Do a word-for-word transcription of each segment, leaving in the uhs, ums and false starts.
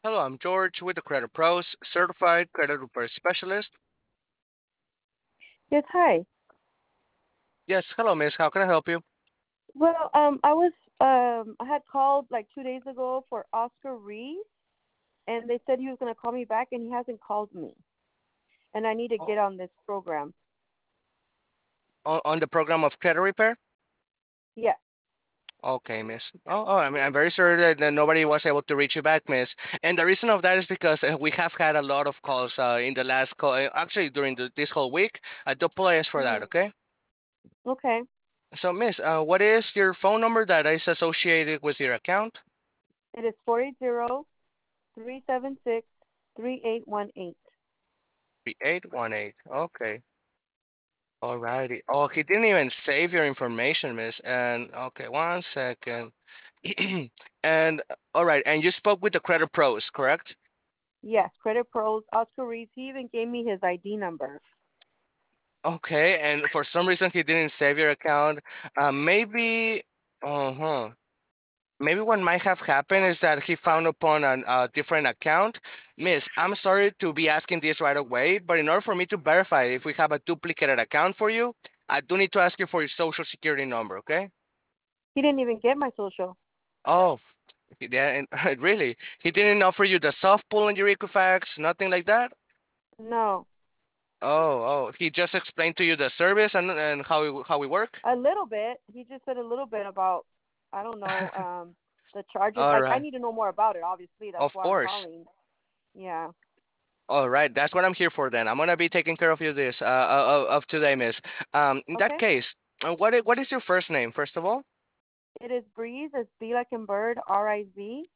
Hello, I'm George with the Credit Pros, certified credit repair specialist. Yes, hi. Yes, hello, miss. How can I help you? Well, um, I was um, I had called like two days ago for Oscar Reese, and they said he was gonna call me back, and he hasn't called me, and I need to get on this program. On, on the program of credit repair? Yeah. Okay, miss. Oh, oh, I mean, I'm very sorry that, that nobody was able to reach you back, miss. And the reason of that is because uh, we have had a lot of calls uh, in the last call, uh, actually during the, this whole week. I do apologize for that, Hmm. okay? Okay. So, miss, uh, what is your phone number that is associated with your account? It is four eight zero three seven six three eight one eight. three eight one eight. Okay. Alrighty. Oh, he didn't even save your information, miss. And okay, one second. And all right, and you spoke with the credit pros, correct? Yes, Credit Pros, Oscar Reese. He even gave me his I D number. Okay, and for some reason he didn't save your account. Uh, maybe, uh-huh. Maybe what might have happened is that he found upon an- a different account. Miss, I'm sorry to be asking this right away, but in order for me to verify if we have a duplicated account for you, I do need to ask you for your social security number, okay? He didn't even get my social. Oh, yeah, and really, he didn't offer you the soft pull on your Equifax, nothing like that. No, Oh, oh, he just explained to you the service and and how we how we work. a little bit. He just said a little bit about I don't know um the charges. All I I right, need to know more about it. Obviously, that's of why I'm course. calling. Yeah. All right, that's what I'm here for. Then I'm gonna be taking care of you this uh uh, of, of today, miss. Um, in that Okay. case, uh, what i- what is your first name first of all? It is Breeze. It's B like in bird, R I Z,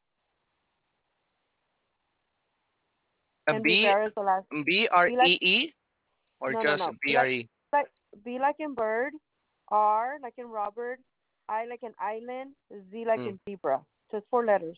A and B Rivera is the last. B R B like E E or no no just no. B B R like E? like B like in bird, R like in Robert, I like in island, Z like Mm. in zebra. Just four letters.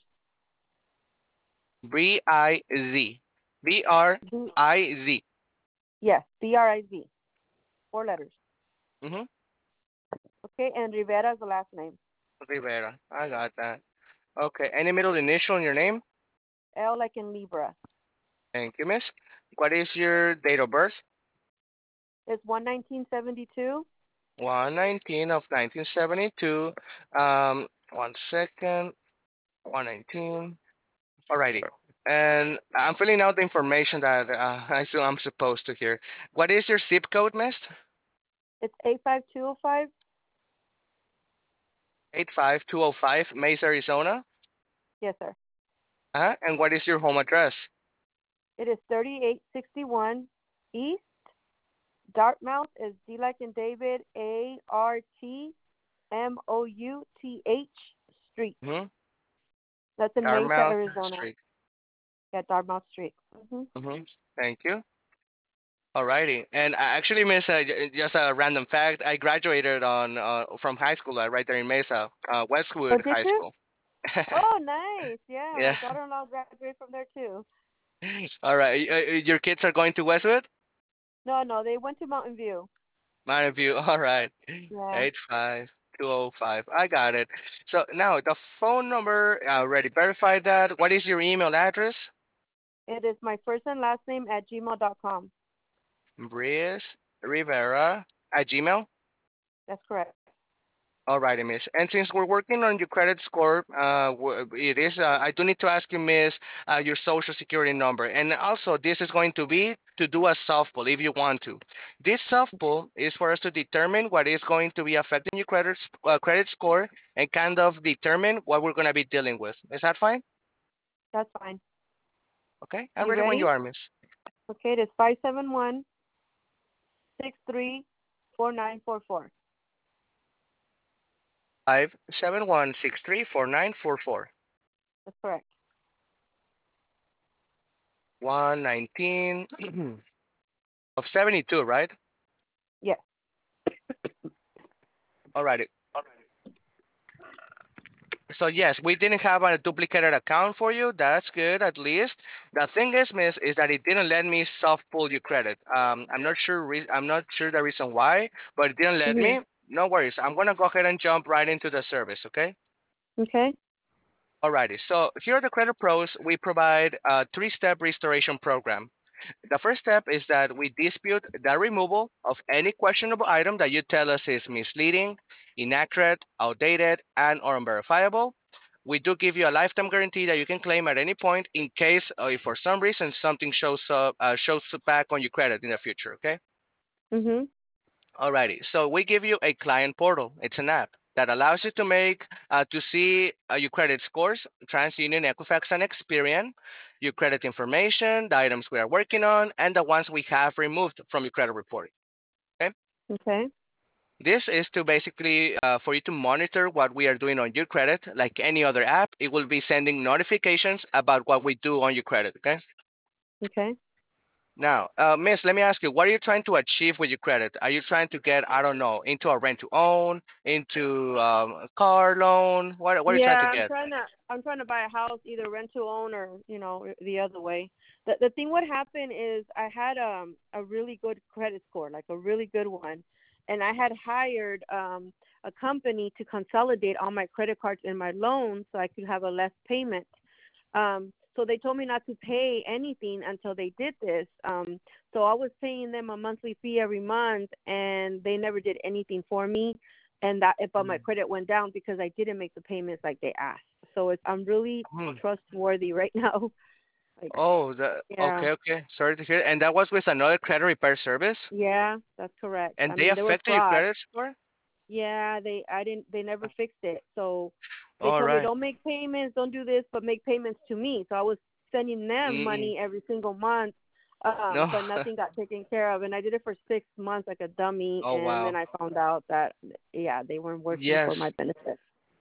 B I Z B R B I Z. yes, B R I Z. Four letters. Mm-hmm. Okay, and Rivera is the last name. Rivera. I got that. Okay. Any middle initial in your name? L like in Libra. Thank you, miss. What is your date of birth? It's one nineteen seventy two. one nineteen of nineteen seventy-two. Um, one second. one nineteen. Alrighty. And I'm filling out the information that uh, I assume I'm supposed to hear. What is your zip code, miss? It's eight five two zero five. eight five two oh five, Mesa, Arizona. Yes, sir. Uh-huh. And what is your home address? It is thirty eight sixty one East Dartmouth is D like in David, A R T M O U T H Street. Mm-hmm. That's in Mesa, Dartmouth Arizona. Street. Yeah, Dartmouth Street. Hmm. Mm-hmm. Thank you. Alrighty. And uh, actually, miss, uh, j- just a random fact, I graduated on uh, from high school uh, right there in Mesa, uh, Oh, Westwood did High you? School. Oh, nice. Yeah, my Yeah. daughter-in-law graduated from there too. All right. Uh, uh, your kids are going to Westwood? No, no, they went to Mountain View. Mountain View. All right. Yeah. eight five two oh five. I got it. So now the phone number, I already verified that. What is your email address? It is my first and last name at gmail dot com. Briz Rivera at Gmail. That's correct. Alrighty, miss. And since we're working on your credit score, uh, w- it is. Uh, I do need to ask you, miss, uh, your social security number, and also this is going to be to do a softball if you want to. This softball is for us to determine what is going to be affecting your credit s- uh, credit score and kind of determine what we're going to be dealing with. Is that fine? That's fine. Okay, I'm You ready when you ready? are, miss. Okay, it is five seven one six three four nine four four. Five seven one six three four nine four four. That's correct. One nineteen of seventy two, right? Yes. Alrighty. So yes, we didn't have a duplicated account for you. That's good, at least. The thing is, miss, is that it didn't let me soft pull your credit. Um, I'm not sure. Re- I'm not sure the reason why, but it didn't let Hmm. me. No worries. I'm gonna go ahead and jump right into the service. Okay. Okay. Alrighty. So here at the Credit Pros, we provide a three-step restoration program. The first step is that we dispute the removal of any questionable item that you tell us is misleading, inaccurate, outdated, and or unverifiable. We do give you a lifetime guarantee that you can claim at any point in case uh, if for some reason something shows up uh, shows back on your credit in the future. Okay. Mhm. Alrighty. So we give you a client portal. It's an app that allows you to make uh, to see uh, your credit scores, TransUnion, Equifax, and Experian, your credit information, the items we are working on, and the ones we have removed from your credit report. Okay. Okay. This is to basically uh, for you to monitor what we are doing on your credit, like any other app. It will be sending notifications about what we do on your credit. Okay. Okay. Now, uh, Miss, let me ask you, what are you trying to achieve with your credit? Are you trying to get, I don't know, into a rent to own, into um, a car loan? What, what are you trying to Yeah, I'm get? trying to I'm trying to buy a house, either rent to own or you know the other way. The the thing what happened is I had um a really good credit score, like a really good one, and I had hired um a company to consolidate all my credit cards and my loans so I could have a less payment. Um, so they told me not to pay anything until they did this. Um, so I was paying them a monthly fee every month, and they never did anything for me. And that, but my Mm. credit went down because I didn't make the payments like they asked. So it's I'm really Hmm. trustworthy right now. Like, Oh, the, yeah, okay, okay. Sorry to hear. And that was with another credit repair service, yeah, that's correct. and I they mean, there were affected your frauds. credit score. Yeah, they I didn't they never fixed it. So they All told me right. don't make payments, don't do this, but make payments to me. So I was sending them Mm, money every single month, um, no. but nothing got taken care of. And I did it for six months like a dummy, Oh and then wow. I found out that yeah they weren't working for my Yes. benefit.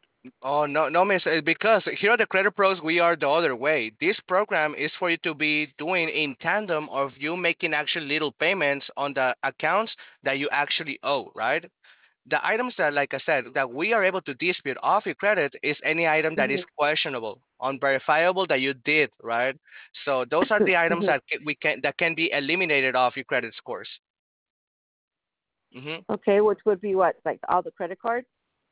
Oh no, no, miss. uh, Because here at the Credit Pros, we are the other way. This program is for you to be doing in tandem of you making actually little payments on the accounts that you actually owe, right? The items that, like I said, that we are able to dispute off your credit is any item that Mhm. is questionable, unverifiable that you did, right? So those are the items Mhm. that ca- we can that can be eliminated off your credit scores. Hmm. Okay, which would be what, like all the credit cards?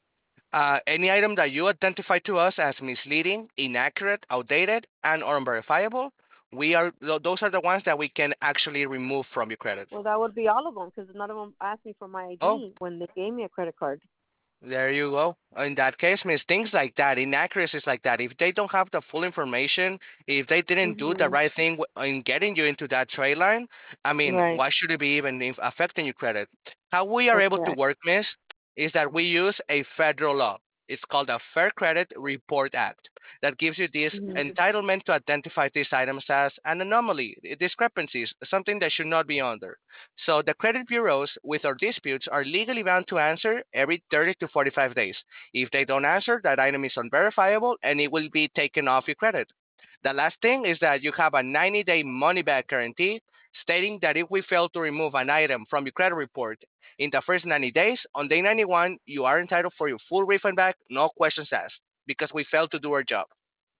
Uh, any item that you identify to us as misleading, inaccurate, outdated, and or unverifiable, we are th- those are the ones that we can actually remove from your credit. Well, that would be all of them because none of them asked me for my Oh, I D when they gave me a credit card. there you go. In that case, miss, things like that, inaccuracies like that, if they don't have the full information, if they didn't do the Mhm. right thing w- in getting you into that trade line, I mean, Right. why should it be even if affecting your credit? How we are That's able to correct. work, miss, is that we use a federal law. It's called the Fair Credit Report Act that gives you this Mhm. entitlement to identify these items as an anomaly, discrepancies, something that should not be under. So the credit bureaus with our disputes are legally bound to answer every thirty to forty-five days. If they don't answer, that item is unverifiable and it will be taken off your credit. The last thing is that you have a ninety day money back guarantee stating that if we fail to remove an item from your credit report in the first ninety days, on day ninety-one, you are entitled for your full refund back, no questions asked, because we failed to do our job.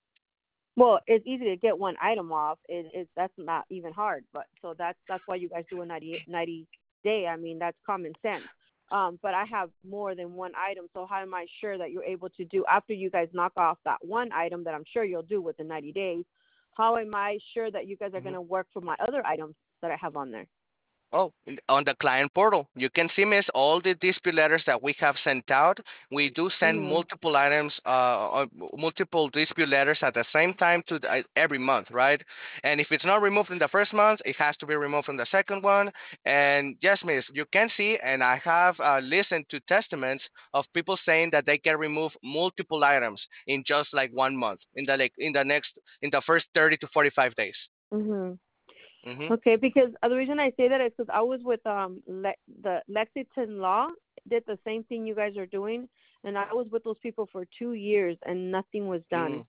Well, it's easy to get one item off. It, it's that's not even hard. But so that's that's why you guys do a ninety ninety day. I mean, that's common sense. Um, but I have more than one item. So how am I sure that you're able to do after you guys knock off that one item that I'm sure you'll do within ninety days? How am I sure that you guys are going Mhm. to work for my other items that I have on there? Oh, on the client portal, you can see, miss, all the dispute letters that we have sent out. We do send Mhm. multiple items, uh, uh, multiple dispute letters at the same time to the, uh, every month, right? And if it's not removed in the first month, it has to be removed from the second one. And yes, miss, you can see, and I have uh, listened to testaments of people saying that they can remove multiple items in just like one month, in the like in the next in the first thirty to forty-five days. Mhm. Mm-hmm. Okay, because uh, the reason I say that is because I was with um Le- the Lexington Law did the same thing you guys are doing, and I was with those people for two years and nothing was done.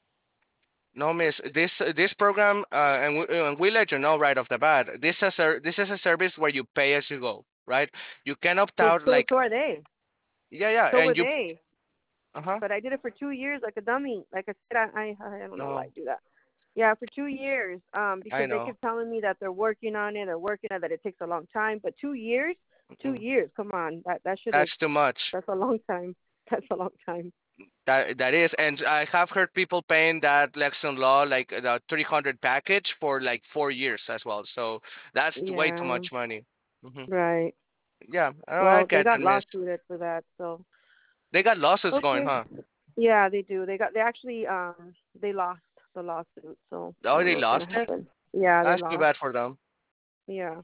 No, miss. This this program, uh, and, we, and we let you know right off the bat. This is a this is a service where you pay as you go, right? You can opt So out, so like, so are they. yeah, yeah, So were and you, they. uh huh. But I did it for two years like a dummy. Like I said, I I, I don't know why I No, do that. Yeah, for two years. Um, I because they know. kept telling me that they're working on it, they're working on it, that it takes a long time. But two years, two Mm. years. Come on, that that should have. That's too much. That's a long time. That's a long time. That that is, and I have heard people paying that Lexon Law like the three hundred package for like four years as well. So that's t- way too Yeah, much money. Hmm. right. Yeah, oh, I Well, they get got that, miss. lawsuited for that, so They got losses going, okay. huh? Yeah, they do. They got they actually um they lost the lawsuit, so I Oh, don't they know what's gonna lost it. happen. Yeah, they That's too lost. bad for them. Yeah.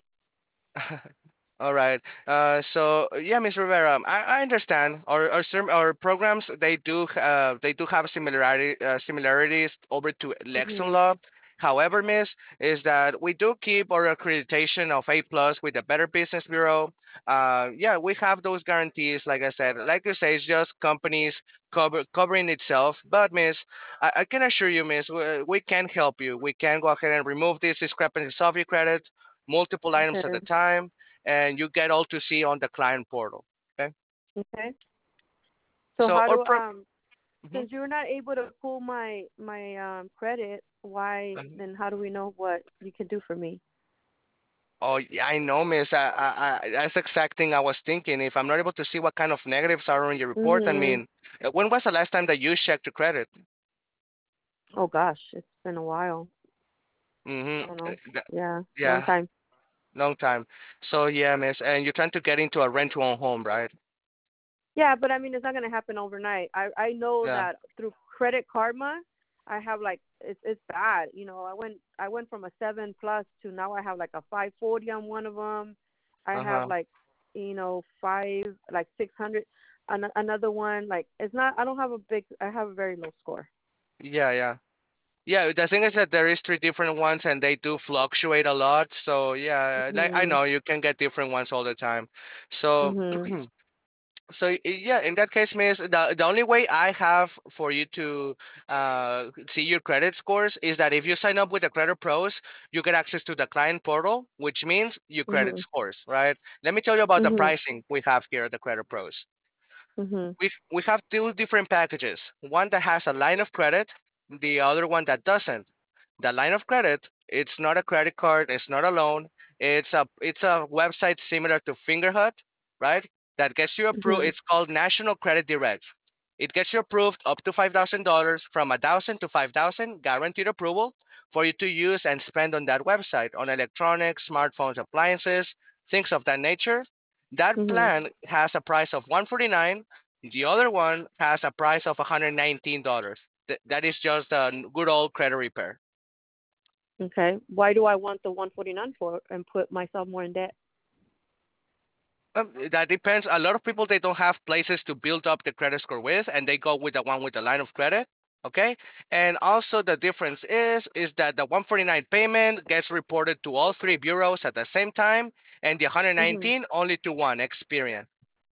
All right. Uh, so yeah, Miss Rivera, I, I understand. Our our, serm- our programs they do uh, they do have similarity uh, similarities over to Lexon Mhm. Law. However, Miss, is that we do keep our accreditation of A plus with the Better Business Bureau. Uh, yeah, we have those guarantees. Like I said, like you say, it's just companies cover covering itself. But Miss, I, I can assure you, Miss, we, we can help you. We can go ahead and remove these discrepancies of your credit, multiple items at a Okay. time, and you get all to see on the client portal. Okay. Okay. So So how our do pro. um Mhm. since you're not able to pull my my um credit, why Mhm. then how do we know what you can do for me? Oh, yeah, I know, Miss. I, I, I, that's the exact thing I was thinking. If I'm not able to see what kind of negatives are on your report, I Mhm. mean, uh, when was the last time that you checked your credit? Oh gosh, it's been a while. I don't Mm-hmm. know. Yeah, long Yeah, time. long time. So yeah, Miss, and you're trying to get into a rent-to-own home, right? Yeah, but I mean, it's not gonna happen overnight. I I know Yeah. that through Credit Karma, I have like it's it's bad. You know, I went I went from a seven plus to now I have like a five forty on one of them. I have Uh-huh. like you know five like six hundred. An- another one like it's not. I don't have a big. I have a very low score. Yeah, yeah. Yeah, the thing is that there is three different ones and they do fluctuate a lot. So yeah, like I Mhm. know you can get different ones all the time. So Mhm. so y- yeah, in that case, Miss, the the only way I have for you to uh see your credit scores is that if you sign up with the Credit Pros, you get access to the client portal, which means your credit Mhm. scores, right? Let me tell you about the Mhm. pricing we have here at the Credit Pros. Mhm. We we have two different packages. One that has a line of credit, the other one that doesn't. The line of credit, it's not a credit card, it's not a loan. It's a it's a website similar to Fingerhut, right? That gets you approved. Mhm. It's called National Credit Direct. It gets you approved up to five thousand dollars from a thousand to five thousand, guaranteed approval for you to use and spend on that website on electronics, smartphones, appliances, things of that nature. That Mhm. plan has a price of one forty-nine. The other one has a price of one hundred nineteen dollars. Th- that is just a good old credit repair. Okay. Why do I want the one forty nine for and put myself more in debt? Um, that depends. A lot of people they don't have places to build up the credit score with, and they go with the one with the line of credit. Okay, and also the difference is is that the one forty-nine payment gets reported to all three bureaus at the same time, and the Mhm. one nineteen only to one Experian.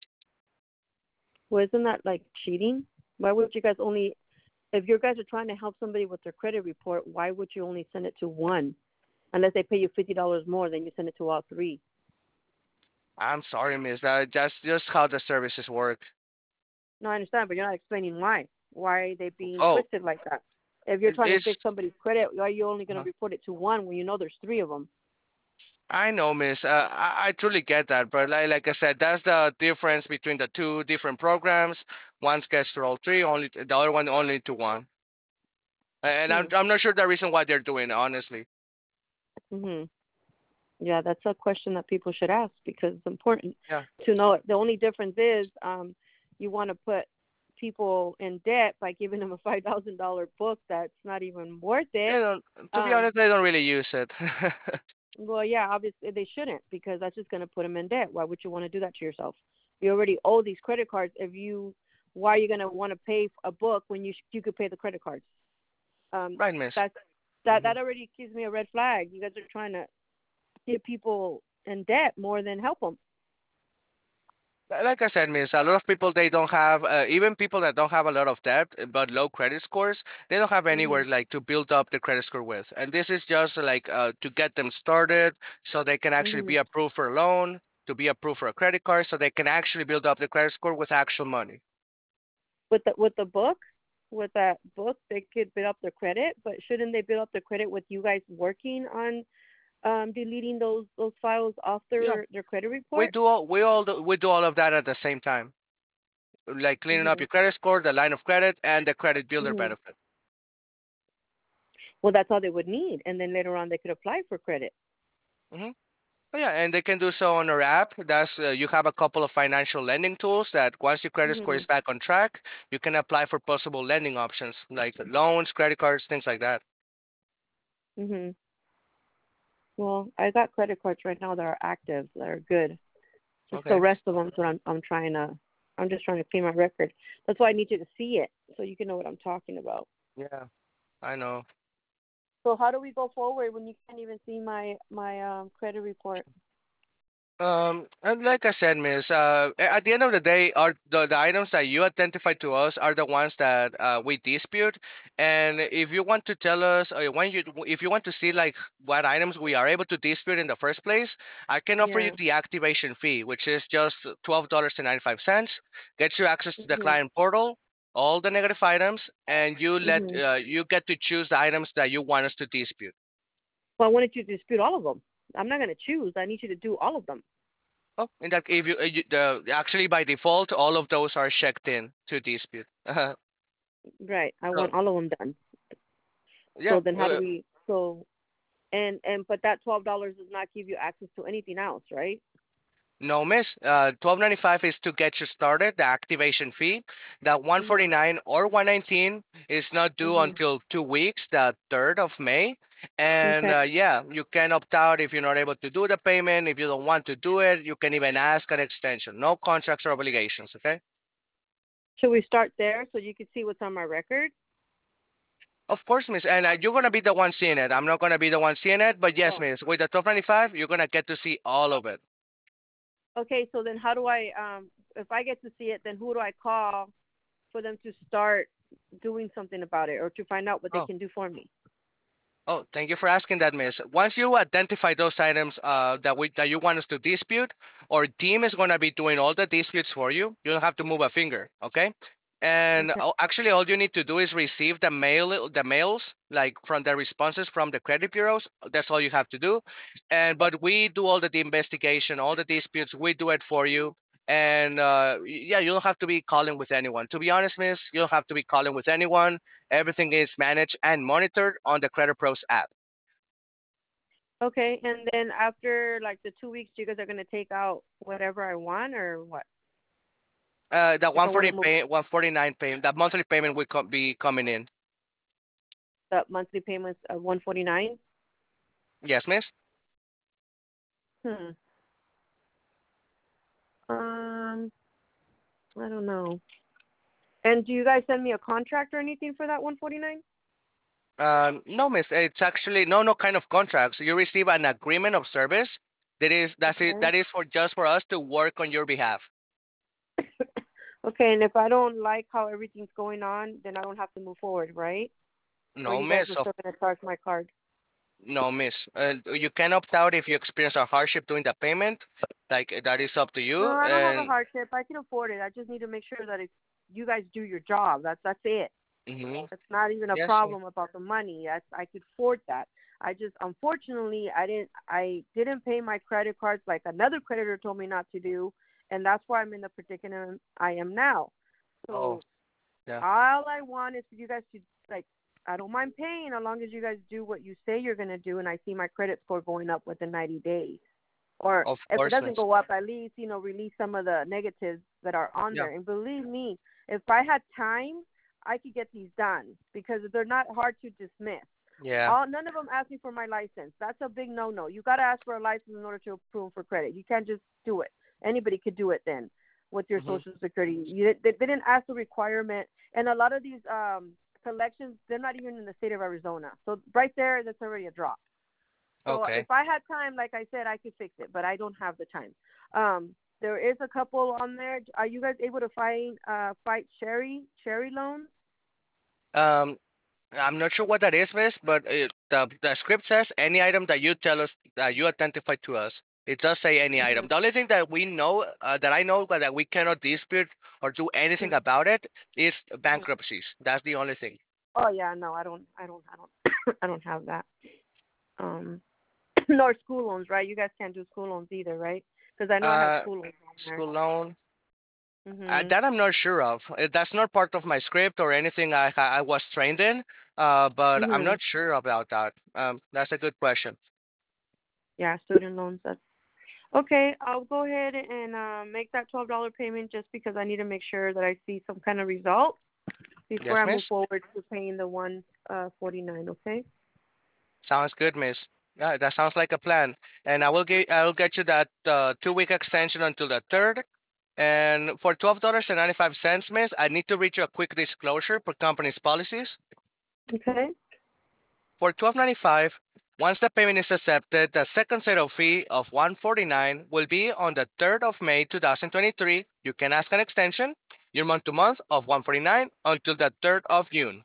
Well, isn't that like cheating? Why would you guys only, if you guys are trying to help somebody with their credit report, why would you only send it to one? Unless they pay you fifty dollars more, then you send it to all three. I'm sorry, miss. That that's just how the services work. No, I understand, but you're not explaining why. Why are they being Oh, twisted like that? If you're it- trying to it's fix somebody's credit, why are you only going to uh, report it to one when you know there's three of them? I know, miss. Uh, I, I truly get that, but like, like I said, that's the difference between the two different programs. One gets to all three, only the other one only to one. And I'm Hmm. I'm not sure the reason why they're doing it, honestly. Mhm. Yeah, that's a question that people should ask because it's important Yeah. to know it. The only difference is um, you want to put people in debt by giving them a five thousand dollar book that's not even worth They it. don't, to be Um, honest, they don't really use it. well, yeah, obviously they shouldn't because that's just going to put them in debt. Why would you want to do that to yourself? You already owe these credit cards. If you, why are you going to want to pay a book when you sh- you could pay the credit cards? Um, Right, miss. that's that Hmm. that already gives me a red flag. You guys are trying to get people in debt more than help them. Like I said, miss, a lot of people they don't have, uh, even people that don't have a lot of debt uh, but low credit scores, they don't have anywhere Mhm. like to build up the credit score with. And this is just like uh, to get them started so they can actually be Mhm. approved for a loan, to be approved for a credit card, so they can actually build up the credit score with actual money. With the with the book, with that book, they could build up their credit. But shouldn't they build up their credit with you guys working on um, deleting those those files off Yeah, their their credit we report? do all we all do, we do all of that at the same time. like cleaning up Mhm. your credit score, the line of credit, and the credit builder Mhm. benefit. Well, that's all they would need, and then later on they could apply for credit. Hmm. Oh, yeah, and they can do so on our app. That's uh, you have a couple of financial lending tools that once your credit score is Mhm. back on track, you can apply for possible lending options like loans, credit cards, things like that. Mhm. Well, I got credit cards right now that are active, that are good. It's the Okay. rest of them that I'm I'm trying to. I'm just trying to clean my record. That's why I need you to see it so you can know what I'm talking about. Yeah, I know. So how do we go forward when you can't even see my my um credit report? Um, and like I said, Miss, uh, a- at the end of the day, are the, the items that you identify to us are the ones that uh, we dispute. And if you want to tell us, uh, when you, if you want to see like what items we are able to dispute in the first place, I can offer you Yeah. the activation fee, which is just twelve dollars and ninety five cents. Gets you access to the Mhm. client portal, all the negative items, and you let Mhm. uh, you get to choose the items that you want us to dispute. Well, I wanted you to dispute all of them. I'm not gonna choose. I need you to do all of them. Oh, in that if you, uh, you the actually by default, all of those are checked in to dispute. Right. I So want all of them done. yeah, So then how do uh, we? So and and but that twelve dollars does not give you access to anything else, right? no miss. Uh, twelve ninety five is to get you started. The activation fee. That one forty Mhm. nine or one nineteen is not due Mhm. until two weeks, the third of May. And Okay. uh, yeah, you can opt out if you're not able to do the payment. If you don't want to do it, you can even ask an extension. No contracts or obligations. Okay. Should we start there so you can see what's on my record? Of course, miss, and uh, you're gonna be the one seeing it. I'm not gonna be the one seeing it, but yes, Oh. miss, with the top ninety-five, you're gonna get to see all of it. Okay. So then how do I um if I get to see it, then who do I call for them to start doing something about it or to find out what they Oh, can do for me? oh, thank you for asking that, miss. Once you identify those items uh, that we that you want us to dispute, our team is gonna be doing all the disputes for you. You don't have to move a finger, okay? And Okay. uh, actually, all you need to do is receive the mail, the mails, like from the responses from the credit bureaus. That's all you have to do. And but we do all the, the investigation, all the disputes. We do it for you. And uh, yeah, you don't have to be calling with anyone. To be honest, miss, you don't have to be calling with anyone. Everything is managed and monitored on the Credit Pros app. Okay. And then after like the two weeks, you guys are gonna take out whatever I want or what? Uh, the If I want 140 to move pay, one forty-nine payment, that monthly payment will co- be coming in. the monthly payments of one forty nine. Yes, miss. Hmm. Um. I don't know. And do you guys send me a contract or anything for that one forty nine? Um, no, miss. It's actually no, no kind of contracts. You receive an agreement of service. That is, that's it. Okay. That is for just for us to work on your behalf. Okay. And if I don't like how everything's going on, then I don't have to move forward, right? Or No, you guys miss. are Of still gonna charge my card? no, miss. Uh, you can opt out if you experience a hardship doing the payment. Like that is up to No, you. I don't have a And hardship. I can afford it. I just need to make sure that if you guys do your job, that's that's it. mhm. It's not even a Yes. problem about the money. That's I could afford that. I just unfortunately I didn't I didn't pay my credit cards like another creditor told me not to do, and that's why I'm in the predicament I am now. Oh, So yeah. all I want is for you guys to like I don't mind paying as long as you guys do what you say you're gonna do and I see my credit score going up within ninety days. Or Of if it course, doesn't miss. go up, at least, you know, release some of the negatives that are on Yeah. there. And believe me, if I had time, I could get these done because they're not hard to dismiss. Yeah. All none of them ask me for my license. That's a big no-no. You got to ask for a license in order to approve for credit. You can't just do it. Anybody could do it then with your Mhm. social security. You, they, they didn't ask the requirement, and a lot of these um, collections, they're not even in the state of Arizona. So right there, that's already a drop. So Okay. if I had time, like I said, I could fix it, but I don't have the time. Um, there is a couple on there. Are you guys able to find uh, fight Sherry Sherry loans? Um, I'm not sure what that is, miss, but it, the the script says any item that you tell us that you identify to us. It does say any Mm-hmm. item. The only thing that we know uh, that I know but that we cannot dispute or do anything about it is Mm-hmm. bankruptcies. That's the only thing. Oh yeah, no, I don't, I don't, I don't, I don't have that. Um, nor school loans, right? You guys can't do school loans either, right? Because I know I have Uh, school loans on there. school loan. Uh, Mhm. that I'm not sure of. Uh, That's not part of my script or anything I ha- I was trained in. Uh, but I'm Mhm. not sure about that. Um, that's a good question. Yeah, student loans. That's okay. I'll go ahead and uh, make that twelve dollar payment just because I need to make sure that I see some kind of result before Yes, I move miss. forward to paying the one uh forty nine. Okay. Sounds good, miss. Yeah, that sounds like a plan. And I will get I will get you that uh, two week extension until the third. And for twelve dollars and ninety five cents, miss, I need to read you a quick disclosure per company's policies. Okay. For twelve ninety five, once the payment is accepted, the second set of fee of one forty nine will be on the third of May two thousand twenty three. You can ask an extension, your month to month of one forty nine until the third of June.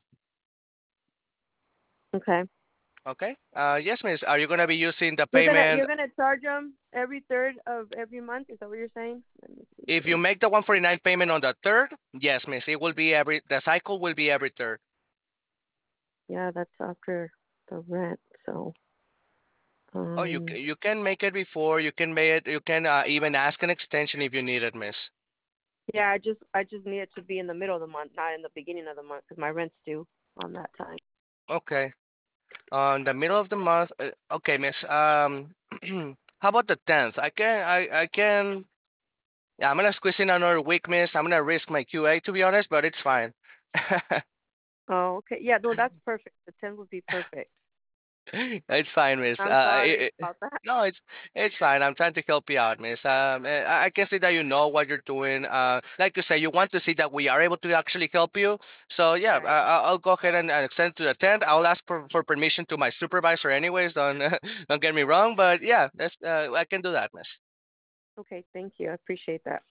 Okay. Okay. Uh, yes, miss. Are you gonna be using the You're gonna payment? you're gonna charge them every third of every month. Is that what you're saying? Let me see If you here. make the one forty nine payment on the third, yes, miss. It will be every. The cycle will be every third. Yeah, that's after the rent. So Oh, you um c- you can make it before. You can make it. You can uh, even ask an extension if you need it, miss. yeah, I just I just need it to be in the middle of the month, not in the beginning of the month, because my rent's due on that time. Okay. On the middle of the month. Uh, okay, miss. Um, how about the tenth? I can. I I can. Yeah, I'm gonna squeeze in another week, miss. I'm gonna risk my Q A to be honest, but it's fine. Oh, okay. Yeah, no, that's perfect. The ten would be perfect. It's fine, miss. I'm Uh, sorry it, it- about that. no, it's it's fine. I'm trying to help you out, miss. Um, eh, I, I can see that you know what you're doing. Uh, like you say, you want to see that we are able to actually help you. So yeah, I, Right. I- I'll go ahead and, and extend to the tenth. I'll ask for, for permission to my supervisor, anyways. Don't don't get me wrong, but yeah, that's uh, I can do that, miss. Okay, thank you. I appreciate that.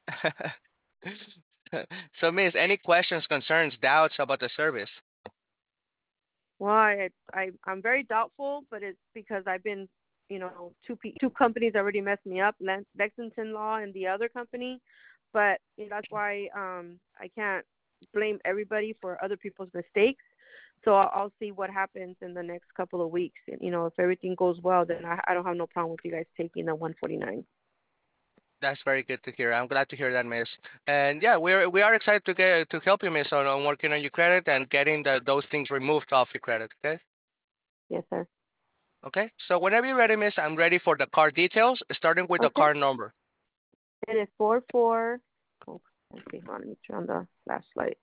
So, miss, any questions, concerns, doubts about the service? Well, I, I I'm very doubtful, but it's because I've been, you know, two pe- two companies already messed me up, Len- Lexington Law and the other company, but you know, that's why um I can't blame everybody for other people's mistakes. So I'll, I'll see what happens in the next couple of weeks. And, you know, if everything goes well, then I, I don't have no problem with you guys taking the one forty-nine. That's very good to hear. I'm glad to hear that, miss. And yeah, we're we are excited to get to help you, miss, on, on working on your credit and getting the, those things removed off your credit. Okay. Yes, sir. Okay. So whenever you're ready, miss, I'm ready for the card details, starting with the Okay. card number. It is four four. Oh, let's see. Hold on, let me turn on the flashlight.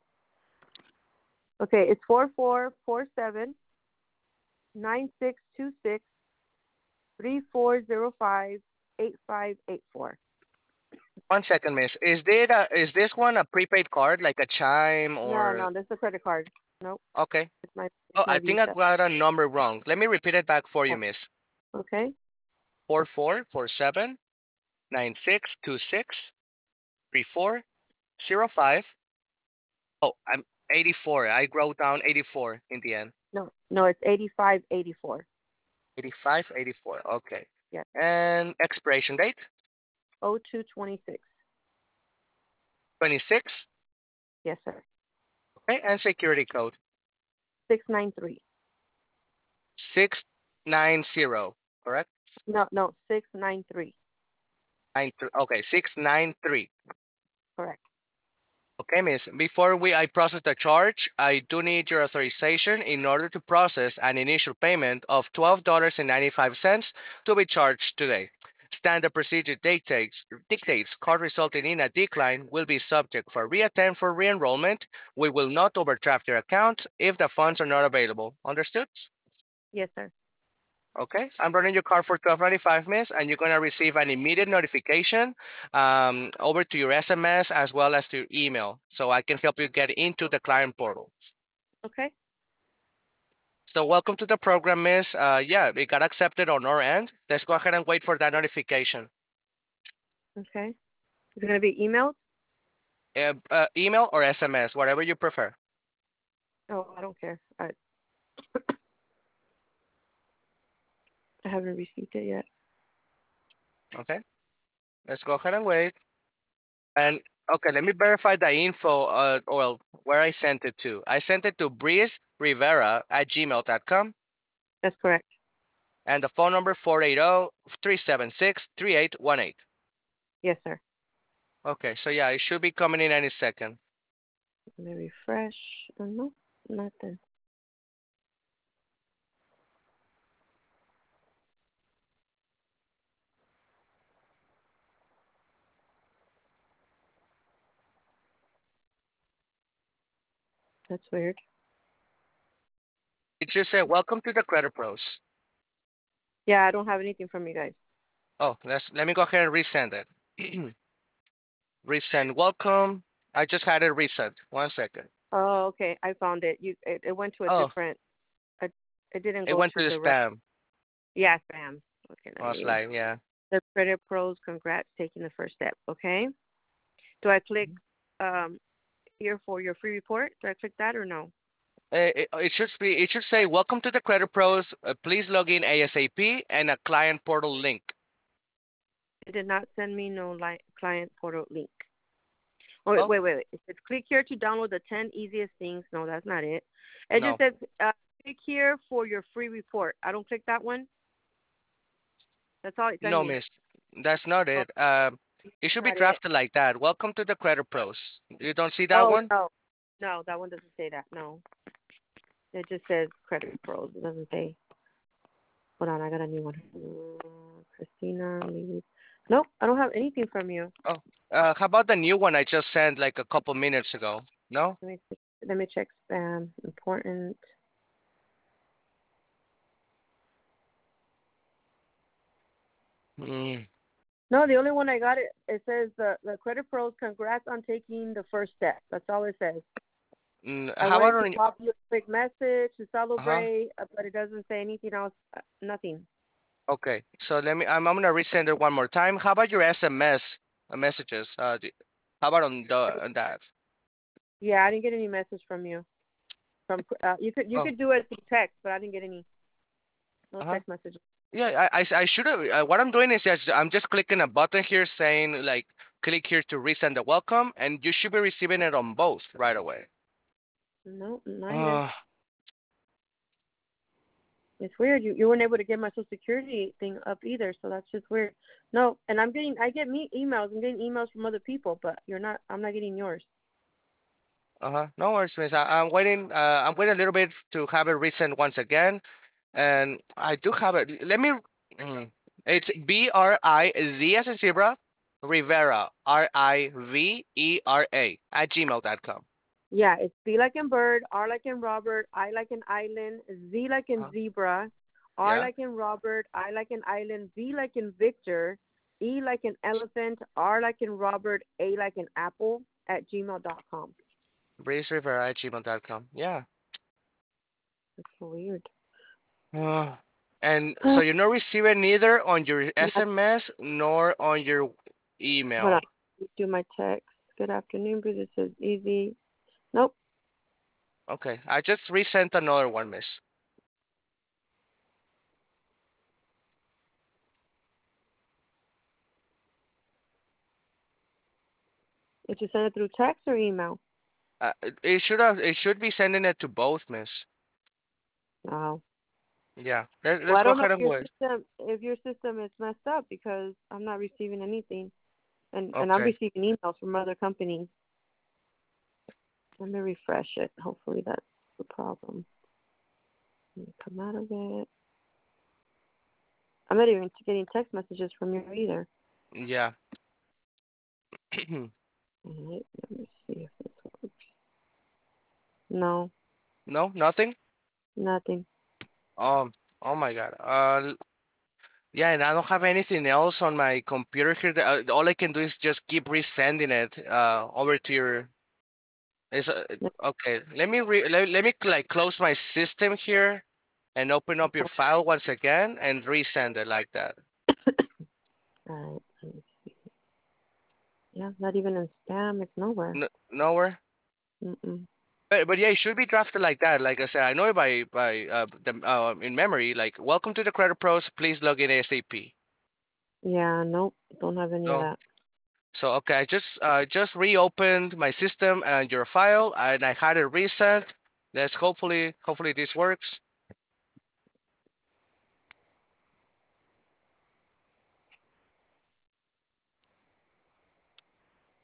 Okay, it's four four four seven nine six two six three four zero five eight five eight four. One second, miss. Is this a, is this one a prepaid card like a Chime No, or no, this is a credit card. Nope, okay? it's my Oh, it's my I think I Visa. got a number wrong. Let me repeat it back for you, Oh, miss. okay. Four four four seven nine six two six three four zero five. Oh, I'm eighty-four. I wrote down eighty-four in the end. No, no, it's eighty five eighty four. eighty-five, eighty-four. Okay. Yes. And expiration date O two twenty six. twenty-six. Yes, sir. Okay. And security code Six nine three. six nine zero. Correct? No, no, six nine three. Nine th- okay, six nine three. Correct. Okay, miss. Before we I process the charge, I do need your authorization in order to process an initial payment of twelve dollars and ninety-five cents to be charged today. Standard procedure dictates dictates card resulting in a decline will be subject for reattempt for re-enrollment. We will not overdraft your account if the funds are not available. Understood? Yes, sir. Okay, I'm running your card for twelve ninety-five, miss, and you're gonna receive an immediate notification um, over to your S M S as well as to your email, so I can help you get into the client portal. Okay. So welcome to the program, miss. Uh, yeah, it got accepted on our end. Let's go ahead and wait for that notification. Okay. Is it gonna be emailed? Uh, uh, email or S M S, whatever you prefer. Oh, I don't care. I I haven't received it yet. Okay, let's go ahead and wait. And okay, let me verify the info. Uh, well, where I sent it to. I sent it to breeze rivera at gmail dot com. That's correct. And the phone number four eight zero, three seven six, three eight one eight. Yes, sir. Okay, so yeah, it should be coming in any second. Let me refresh. Oh, no, nothing. That's weird. It just said, "Welcome to the Credit Pros." Yeah, I don't have anything from you guys. Oh, let's let me go ahead and resend it. Resend welcome. I just had it reset. One second. Oh, okay. I found it. You it, it went to a Oh, different. It, it didn't it go went to to the the right. spam. Yeah, spam. Okay, I let was me. like, yeah. The credit pros, congrats, taking the first step. Okay. Do I click um here for your free report? Do I click that or no? Eh, It, it should be. It should say, "Welcome to the Credit Pros. Uh, please log in ASAP," and a client portal link. It did not send me no li- client portal link. Oh, wait, Oh, wait, wait, wait. It says click here to download the ten easiest things. No, that's not it. It just no, says uh, click here for your free report. I don't click that one. That's all it sent no, me. miss. That's not Oh, it. Um, it should be not it. drafted like that. Welcome to the Credit Pros. You don't see that Oh one? no, no, that one doesn't say that. No, it just says credit pros. It doesn't say. Hold on, I got a new one. Uh, Christina, maybe. Nope, I don't have anything from you. Oh, uh, how about the new one I just sent like a couple minutes ago? No? Let me let me check spam. Important. Mm, No, the only one I got it. It says the the credit pros. Congrats on taking the first step. That's all it says. mm, I how about wanted to on? pop you a quick message to Uh-huh. celebrate, uh, but it doesn't say anything else. Uh, nothing. Okay, so let me. I'm, I'm gonna resend it one more time. How about your S M S uh, messages? Uh, d- how about on the on that? Yeah, I didn't get any message from you. From uh, you could you Oh, could do it through text, but I didn't get any no uh-huh. text messages. Yeah, I I, I should have. Uh, what I'm doing is just I'm just clicking a button here saying like click here to resend the welcome, and you should be receiving it on both right away. No, not here. Uh, It's weird. You you weren't able to get my social security thing up either, so that's just weird. No, and I'm getting I get me emails. I'm getting emails from other people, but you're not. I'm not getting yours. uh-huh. No worries, miss. I, I'm waiting. Uh, I'm waiting a little bit to have it resent once again, and I do have it. Let me. mm, It's B R I Z as in zebra, Rivera, R I V E R A at gmail dot com. Yeah, it's B like in bird, R like in Robert, I like in island, Z like in Uh, zebra, R yeah, like in Robert, I like in island, V like in Victor, E like in elephant, R like in Robert, A like in apple at gmail dot com. Breeze Rivera at gmail dot com. Yeah. That's so weird. Uh, and so you're not receiving neither on your Not, S M S nor on your hold on. email. Let me do my text. Good afternoon, Bruce. It says easy. Nope. Okay, I just resent another one, miss. Did you send it through text or email? Uh, it it should have. It should be sending it to both, miss. No. Yeah. Let, Well, let's I go don't know ahead if and your wait. system if your system is messed up because I'm not receiving anything, and and I'm Okay. receiving emails from other companies. Let me refresh it. Hopefully that's the problem. Let me come out of it. I'm not even getting text messages from you either. Yeah. All right, let me see if this works. No, No, nothing. nothing. Um. Oh my God. Uh. Yeah, and I don't have anything else on my computer here. that- Uh, all I can do is just keep resending it uh over to your. Is uh, okay. Let me re let, let me like close my system here and open up your file once again and resend it like that. All right, let me see. Yeah, not even in spam. It's nowhere. N Nowhere. Mm-mm. But but yeah, it should be drafted like that. Like I said, I know it by by uh the uh in memory. Like, welcome to the Credit Pros. Please log in ASAP. Yeah, nope. Don't have any of No. that. So okay, I just uh just reopened my system and your file, and I had it reset. Let's hopefully hopefully this works.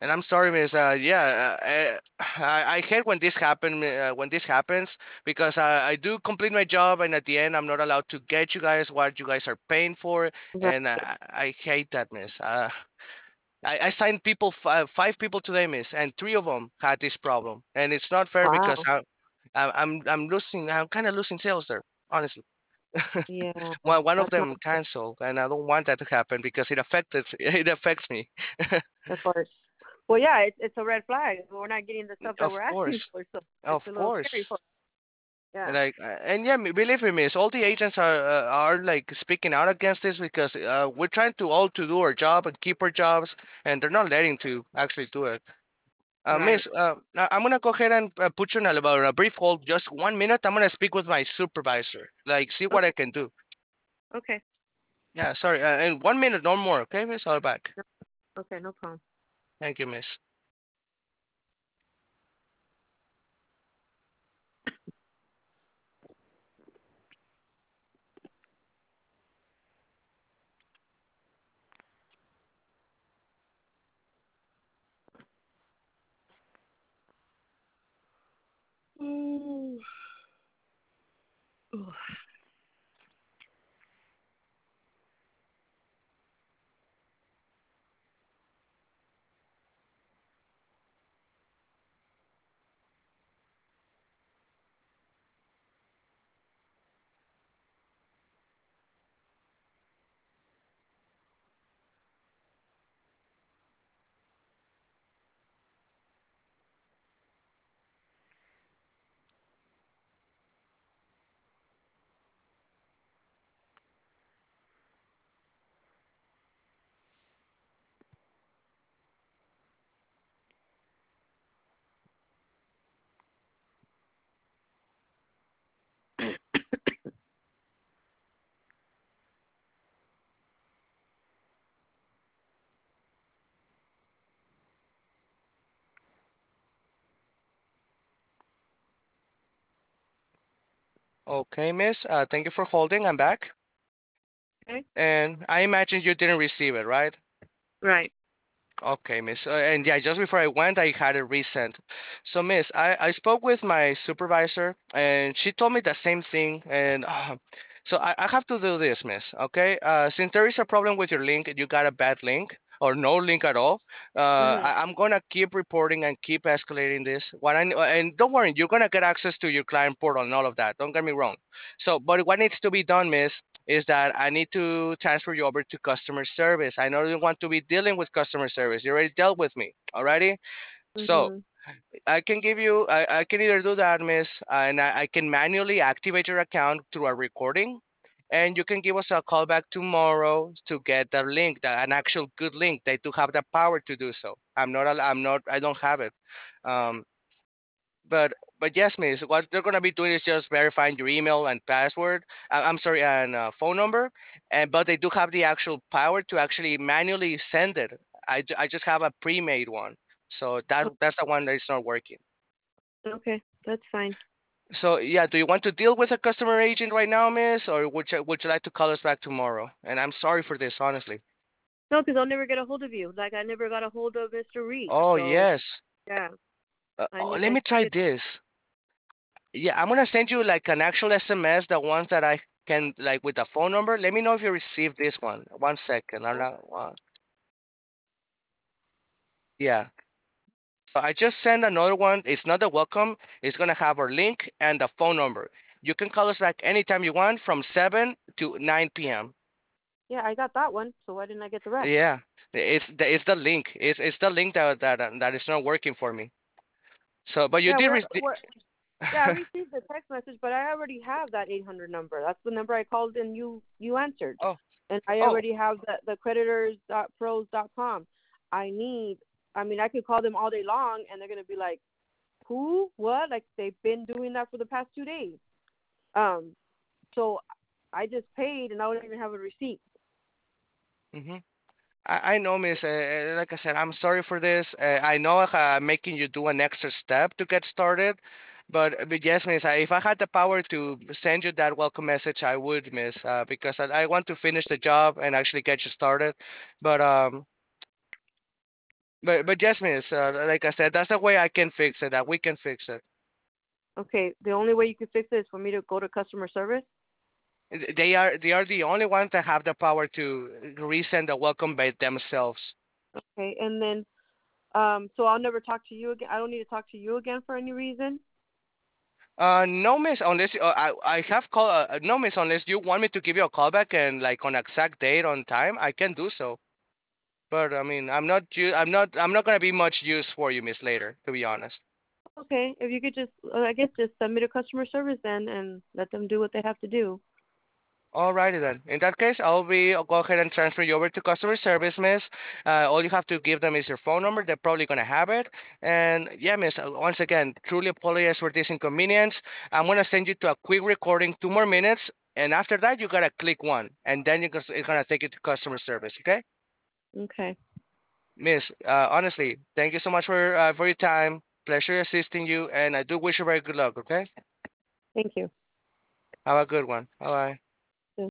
And I'm sorry, Miss. Uh, yeah, uh, I, I hate when this happen. Uh, when this happens, because I, I do complete my job, and at the end, I'm not allowed to get you guys what you guys are paying for, Right. and I, I hate that, Miss. Uh, I, I signed people five, five people today, Miss, and three of them had this problem, and it's not fair because Wow. I, I I'm I'm losing. I'm kind of losing sales there, honestly. Yeah, one one of that's not them canceled, and I don't want that to happen because it affected it affects me. of course. Well, yeah, it's it's a red flag. We're not getting the stuff that Of we're asking course, for, so it's a of little scary course. for. Yeah. Like uh, and yeah, me- believe me, miss, all the agents are uh, are like speaking out against this because uh, we're trying to all to do our job and keep our jobs, and they're not letting to actually do it. Uh, Right. miss, uh, I- I'm gonna go ahead and uh, put you in a, about a brief hold, just one minute. I'm gonna speak with my supervisor, like see what I Okay. can do. Okay. Yeah, sorry, uh, in one minute, no more. Okay, miss, I'll be back. No, okay. No problem. Thank you, miss. Ooh. Ooh. Okay, miss. Uh, thank you for holding. I'm back, Okay. and I imagine you didn't receive it, right? Right. Okay, miss. Uh, and yeah, just before I went, I had it resent. So, miss, I, I spoke with my supervisor, and she told me the same thing. And uh, so I, I have to do this, miss. Okay. Uh, since there is a problem with your link, you got a bad link or no link at all. Uh, Mhm. I, I'm gonna keep reporting and keep escalating this. What I and don't worry, you're gonna get access to your client portal and all of that. Don't get me wrong. So, but what needs to be done, miss, is that I need to transfer you over to customer service. I know you want to be dealing with customer service. You already dealt with me, alrighty? So Mhm. I can give you, I, I can either do that, miss, and I, I can manually activate your account through a recording. And you can give us a call back tomorrow to get the link, the, an actual good link. They do have the power to do so. I'm not, al- I'm not, I don't have it. Um, but but yes, miss. What they're gonna be doing is just verifying your email and password. Uh, I'm sorry, and uh, phone number. And but they do have the actual power to actually manually send it. I, ju- I just have a pre-made one, so that that's the one that is not working. Okay. That's fine. So yeah, do you want to deal with a customer agent right now, miss, or would you would you like to call us back tomorrow? And I'm sorry for this, honestly. No, because I'll never get a hold of you. Like I never got a hold of Mister Reed. Oh So yes. yeah, Uh, I oh, need let I me try get this. Yeah, I'm gonna send you like an actual S M S, the ones that I can like with the phone number. Let me know if you received this one. One second. I'm that. not, one. Yeah. So I just sent another one. It's not a welcome. It's gonna have our link and the phone number. You can call us back anytime you want from seven to nine p m. Yeah, I got that one. So why didn't I get the rest? Yeah. It's the it's the link. It's it's the link that that that is not working for me. So, but you Yeah, did. we're Re- we're yeah, I received the text message, but I already have that eight hundred number. That's the number I called and you you answered. oh And I oh already have the the creditors dot pros dot com. I need I mean, I could call them all day long and they're going to be like, "Who? What?" Like they've been doing that for the past two days. Um so I just paid and I don't even have a receipt. hmm I, I know, Miss. Uh, uh, like I said, I'm sorry for this. Uh, I know uh, I'm making you do an extra step to get started, but but yes, Miss. I, if I had the power to send you that welcome message, I would, Miss, uh, because I, I want to finish the job and actually get you started. But um, But but yes, miss. Uh, like I said, that's the way I can fix it. That we can fix it. Okay, the only way you can fix it is for me to go to customer service. They are they are the only ones that have the power to resend the welcome by themselves. Okay, and then um, so I'll never talk to you again. I don't need to talk to you again for any reason. Uh, no, miss. Unless uh, I I have call. Uh, uh, no, miss. Unless you want me to give you a call back and like on exact date on time, I can do so. But I mean, I'm not. u- I'm not. I'm not gonna be much use for you, miss. Later, to be honest. Okay, if you could just, uh, I guess, just send me to customer service then, and let them do what they have to do. Alrighty then. In that case, I'll be. I'll go ahead and transfer you over to customer service, miss. Uh, all you have to give them is your phone number. They're probably gonna have it. And yeah, miss. uh, Once again, truly apologize for this inconvenience. I'm gonna send you to a quick recording, two more minutes, and after that, you gotta click one, and then you can, it's gonna take you to customer service. Okay, Okay, miss. Uh, honestly, thank you so much for uh, for your time. Pleasure assisting you, and I do wish you very good luck. Okay, thank you. have a good one. Bye bye.